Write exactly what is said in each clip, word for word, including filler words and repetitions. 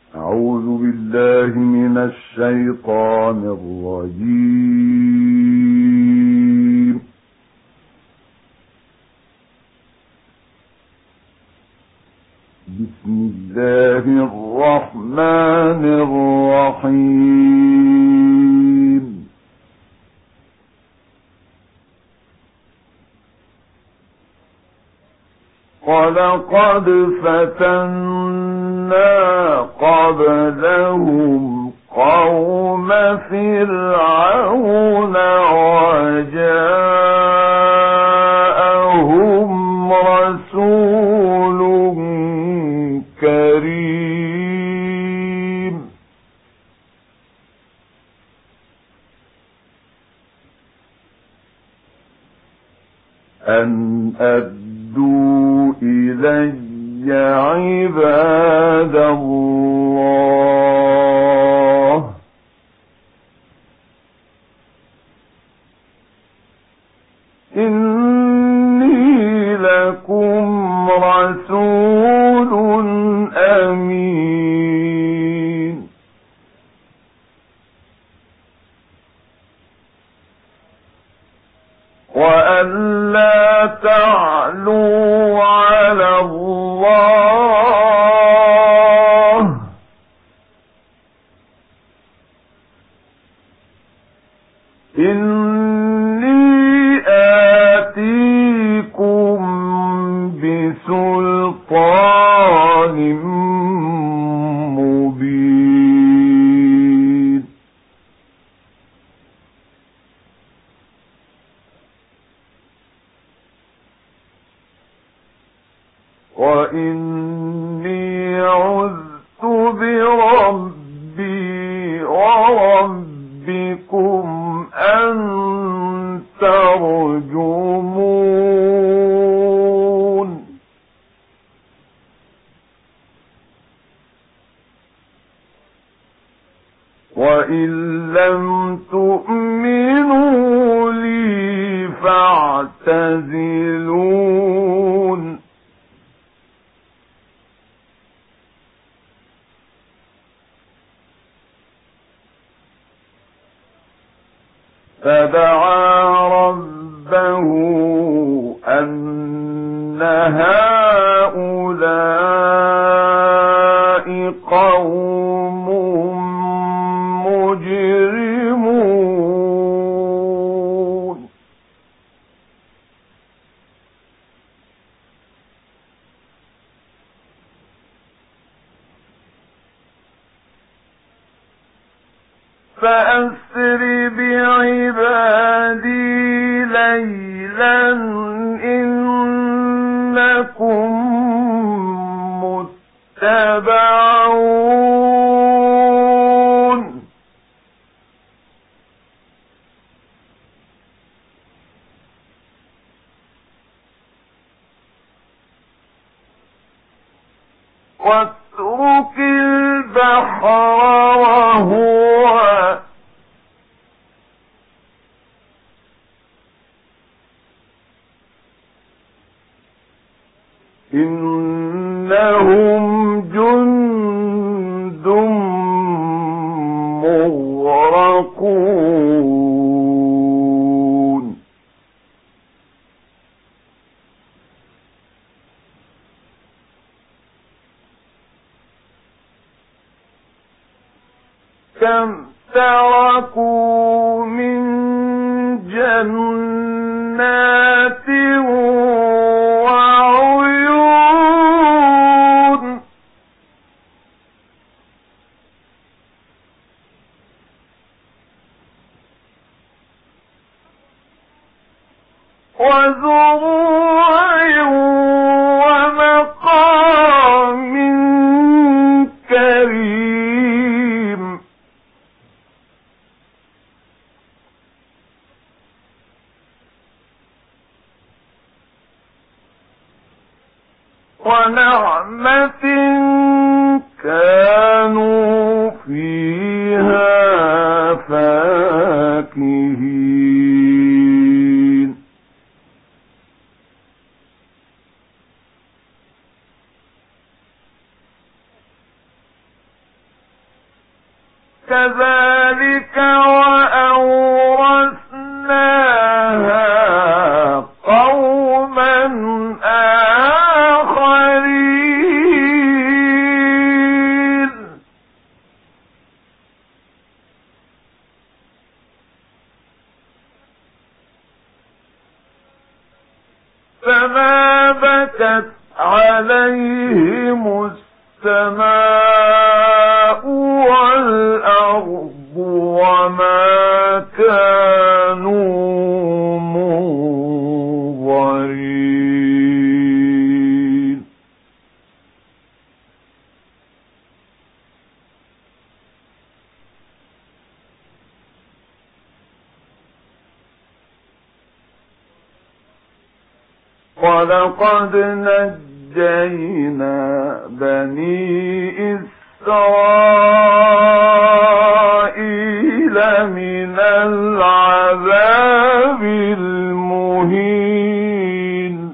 أعوذ بالله من الشيطان الرجيم. بسم الله الرحمن الرحيم. ولقد فتنا قبلهم قوم فرعون وجاءهم رسول كريم أن أدوا إلي عباد الله إني لكم رسول أمين وأن لا تعلوا على الله إني آتيكم بسلطان مبين وإني عذت بربي وربكم أن ترجمون وإن لم تؤمنوا لي فاعتزلون فدعا ربه أن هؤلاء قوم مجرمون فأسر بعبادي ليلا إنكم متبعون واترك البحر رهوا إنهم جند مغرقون كم تركوا من جنات وعيون وزروع ومقام كريم ونعمة كانوا فيها فاكهين كذلك وأورثناها قوما آخرين. فما بكت عليهم السماء والأرض وما كانوا منظرين. ولقد نجينا بني إسرائيل من العذاب المهين.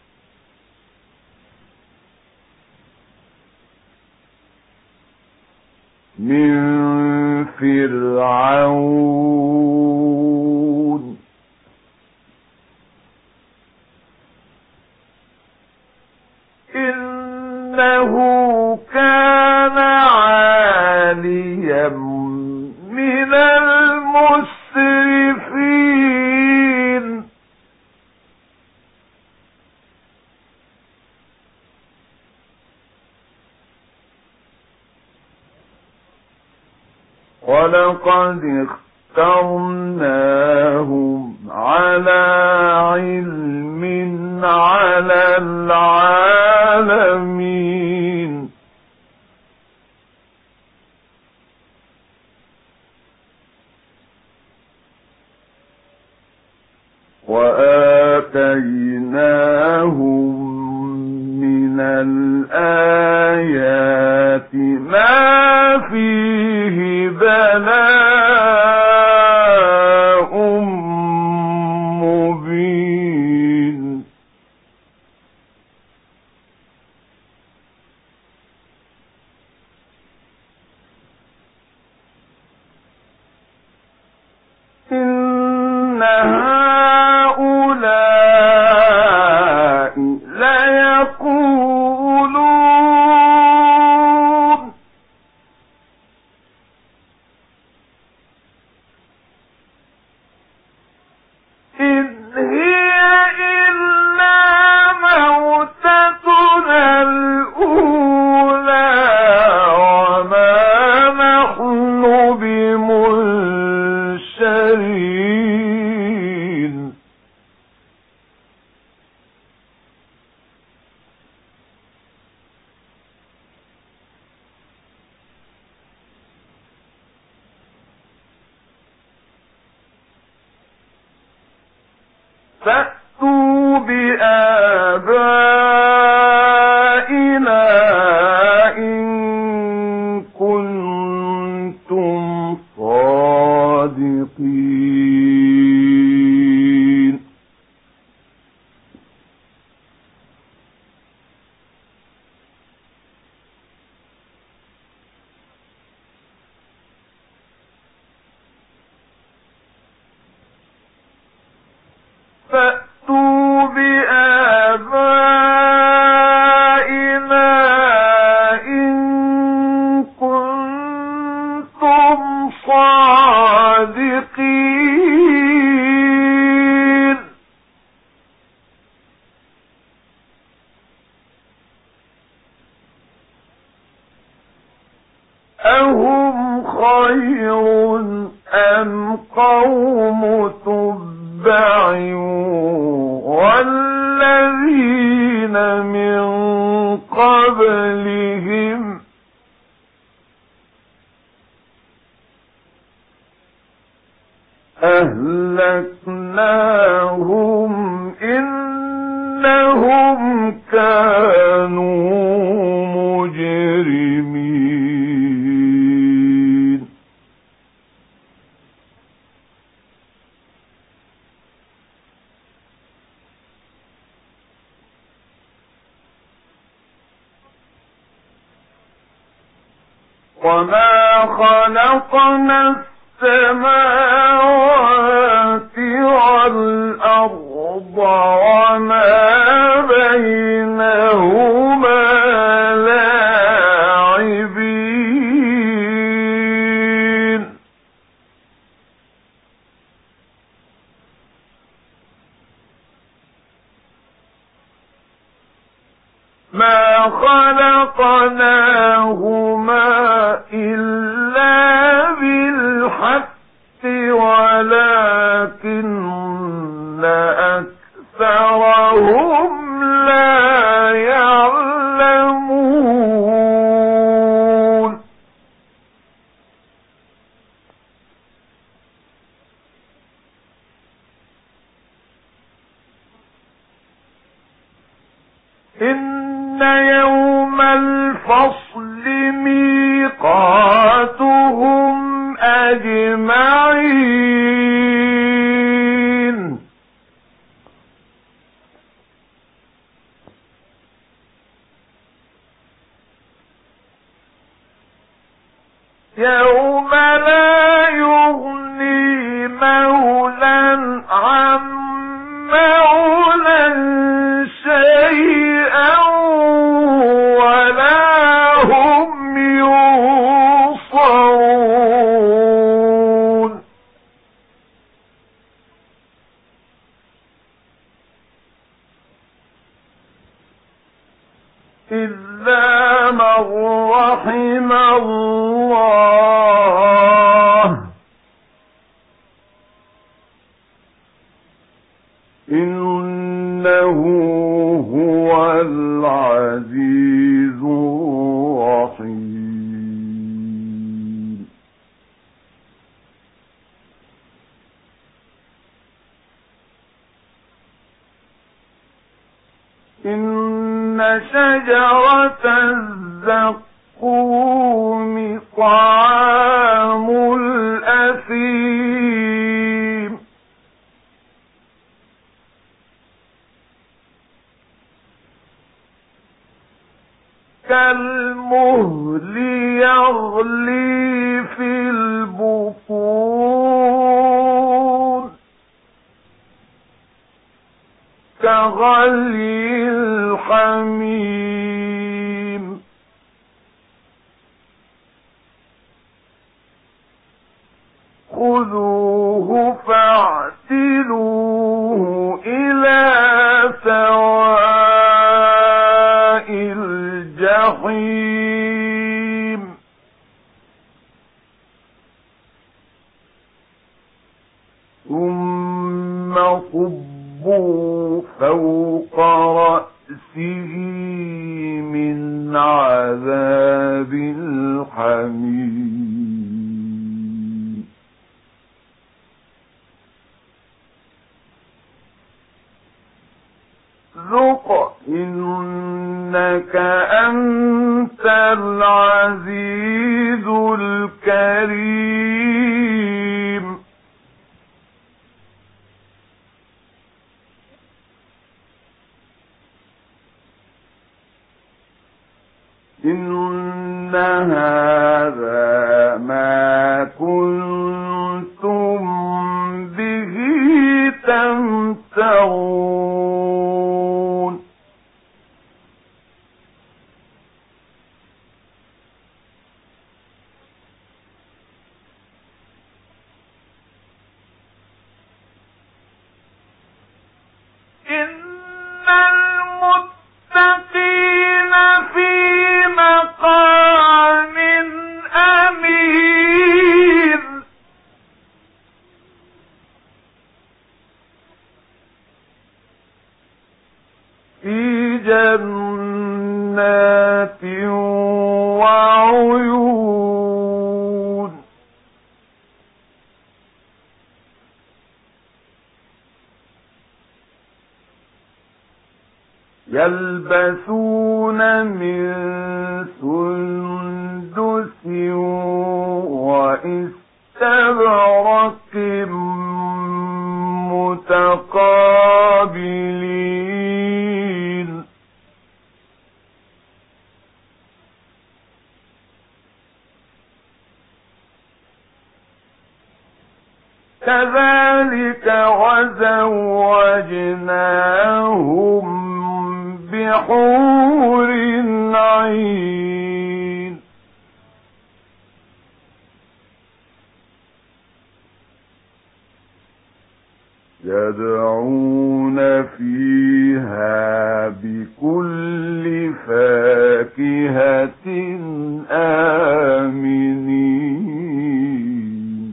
من فرعون إنه كان عاليا من المسرفين. ولقد اخترناهم على علم على العالمين. وآتيناهم من الآيات ما فيه بلاء مبين. إن هؤلاء ليقولون إن هي إلا موتتنا الأولى وما نحن بمنشرين. فأتوا بآبائنا إن كنتم صادقين. فأتوا بآبائنا إن كنتم صادقين. أهم خير أم قوم تبع والذين من قبلهم أهلكناهم إنهم كانوا مجرمين. وما خلقنا السماوات والأرض وما بينهما لاعبين ما خلقناهما إلا بالحق ولكن أكثرهم لا يعلمون إن يوم الفصل ميقاتهم أجمعين يوم لا يغني مولى عن مولى شيئا ولا هم ينصرون إلا من رحم الله إنه هو العزيز الرحيم إن شجرة الزقوم طعام الأثيم كالمهل يغلي في البطون كغلي الحميم خذوه فاعتلوه إلى سواء الجحيم ثم صبوا فوق رأسه من عذاب الحميم ذق إنك أنت العزيز الكريم إن هذا ما كنتم به تمترون إن المتقين في مقام أمين في جنات وعيون يلبسون من سندس واستبرق متقابلين كذلك وزوجناهم بحور عين يدعون فيها بكل فاكهة آمنين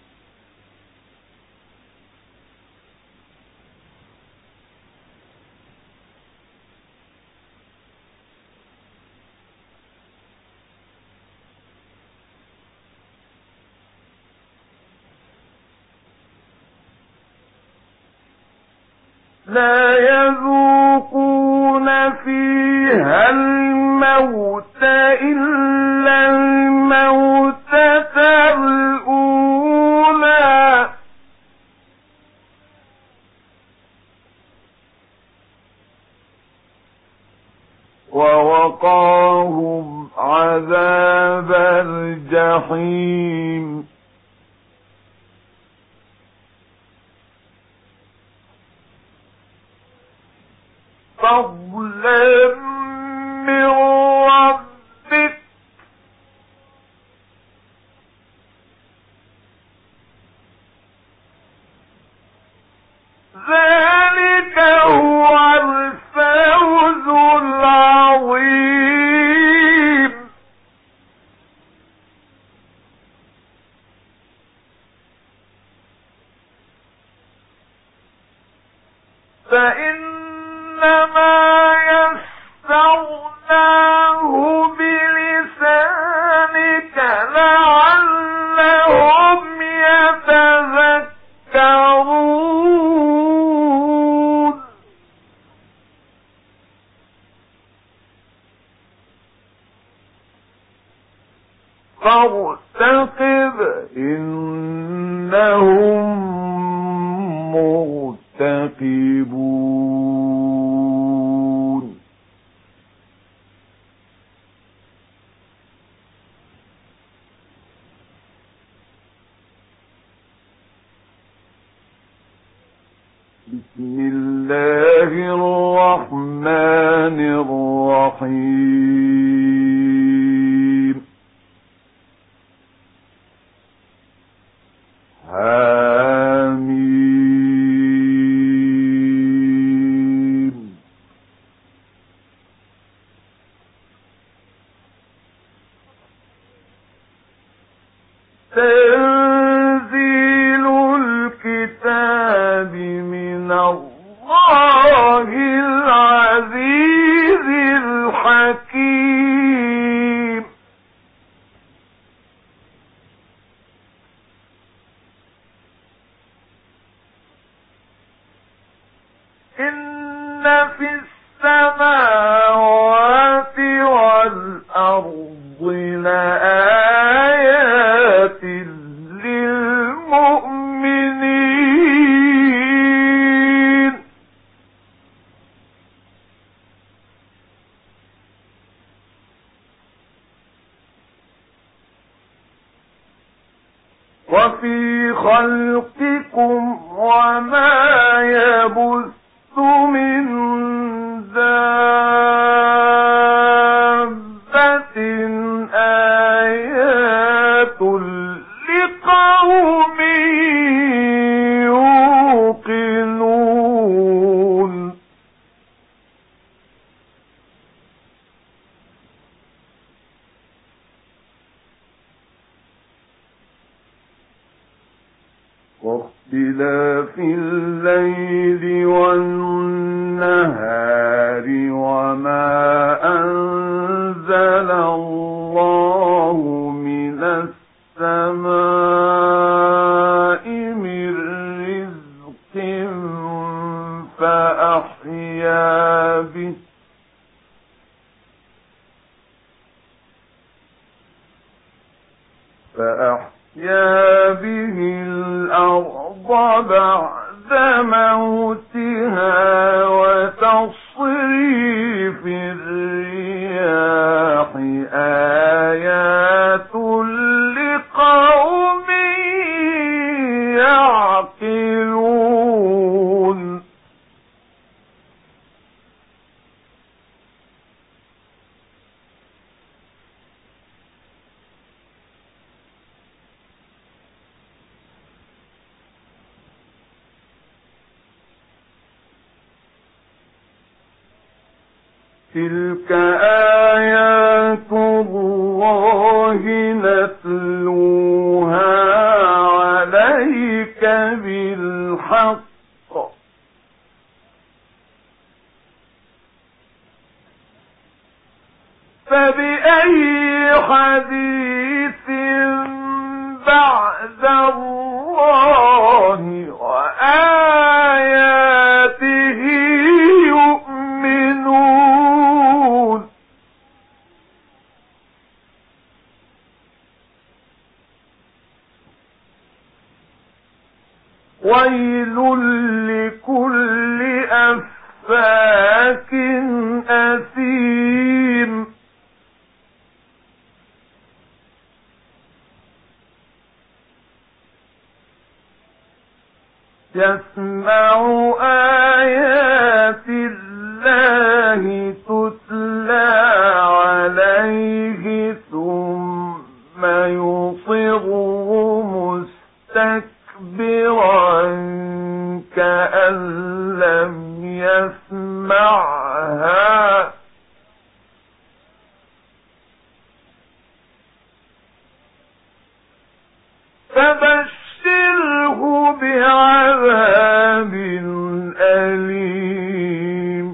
لا يذوقون فيها الموت إلا الموتة الأولى ووقاهم عذاب الجحيم فضلا من ربك ذلك هو الفوز العظيم فإنما يسرناه بلسانك لعلهم يتذكرون فارتقب إنهم مرتقبون بسم الله الرحمن الرحيم حميم تنزيل الكتاب من الله العزيز الحكيم إن في السماوات والأرض لآيات للمؤمنين وفي خلقكم وما يبث من دابة آيات لقوم يوقنون واختلاف الليل والنهار وما أنزل الله من السماء من رزق فأحيا به فأحيا به الأرض بعد موتها وتصريف الرياح آيات لقوم يعلمون تلك آيات الله نتلوها عليك بالحق فبأي حديث بعد الله وآياته يؤمنون ويل لكل أفاك أثيم يسمع آيات الله تتلى عليه ثم يصر مستكبرا كأن لم يسمعها فبشره بعذاب أليم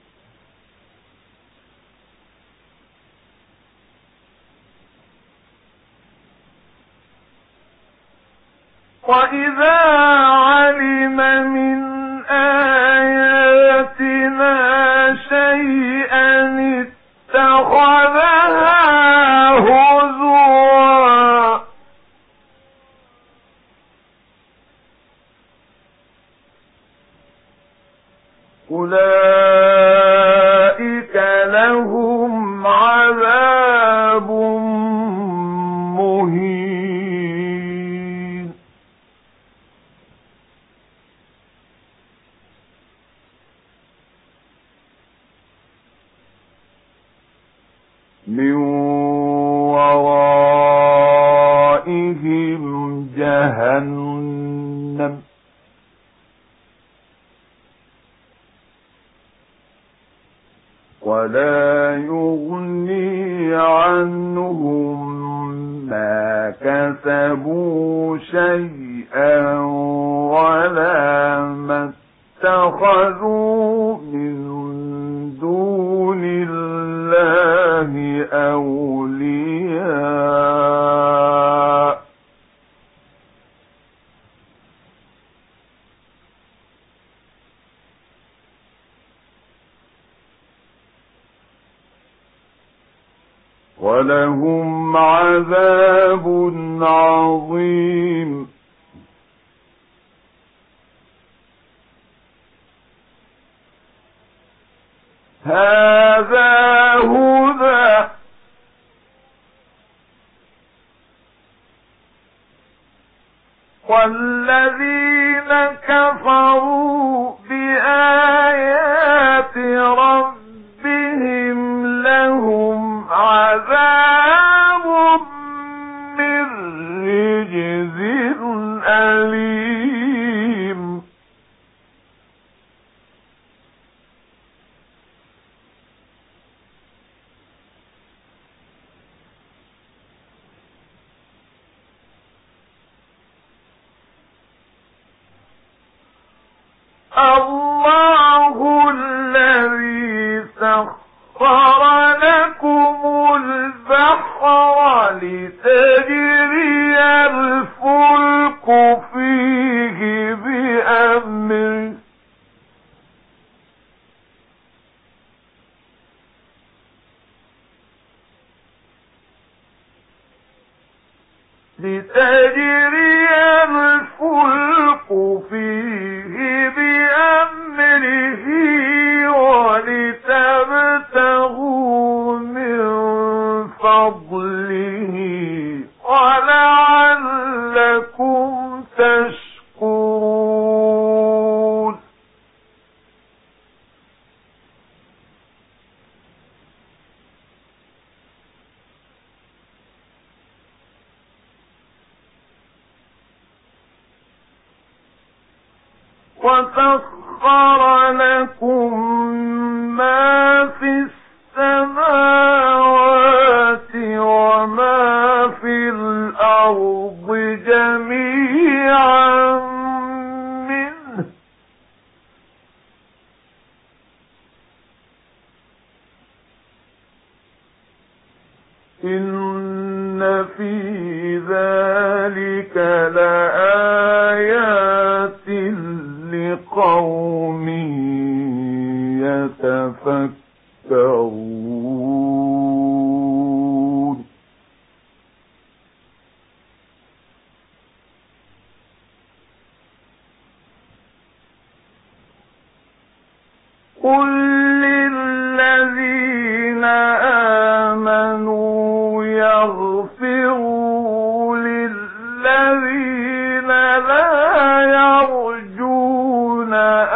وإذا علم من آياتنا شيئا اتخذها هزوا أولئك لهم عذاب مهين من ورائهم جهنم ولا يغني عنهم ما كسبوا شيئا ولا ما اتخذوا من دون الله أولياء ولهم عذاب عظيم هذا هدى والذين كفروا بآيات ربهم لهم عذاب من رجز أليم الله الذي سخر لكم البحر لتجري الفلك فيه بأمره لتجري الفلك فيه بأمره ولتبتغوا من فضله ولعلكم تشكرون وسخر لكم ما في السماء جميعا منه إن في ذلك لآيات لقوم يتفكرون قل للذين آمنوا يغفروا للذين لا يرجون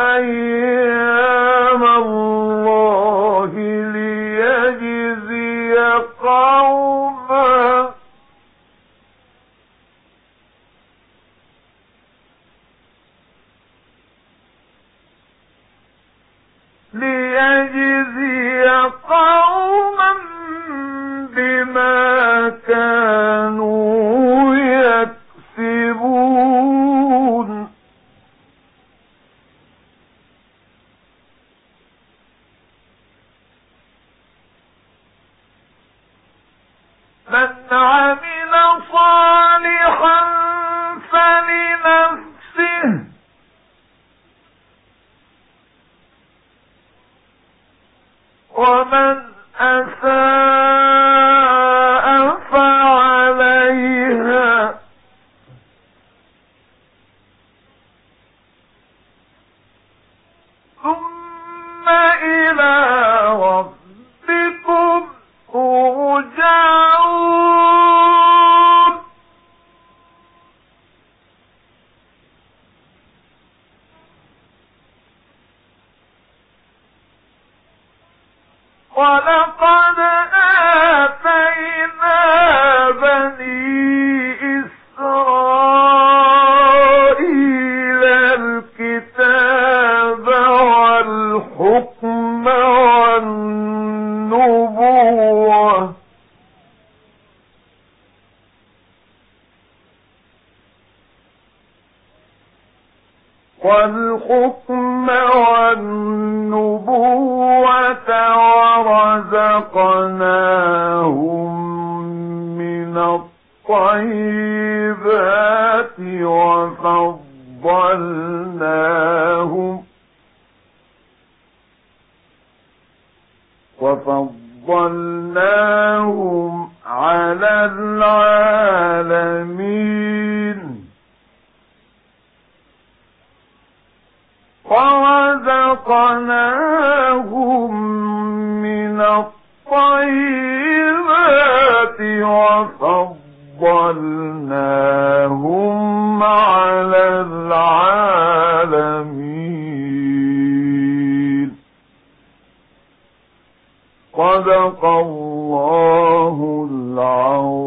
أيام الله ليجزي قوما ليجزي قوما بما كانوا يكسبون من عمل صالحا فلنفسه ومن أساء فعليها ثم إلى ربكم ترجعون ولقد آتينا بني إسرائيل الكتاب والحكم والنبوة والحكم والنبوة ورزقناهم من الطيبات وفضلناهم وفضلناهم على العالمين ورزقناهم من الطيبات وفضلناهم على العالمين صدق الله العظيم.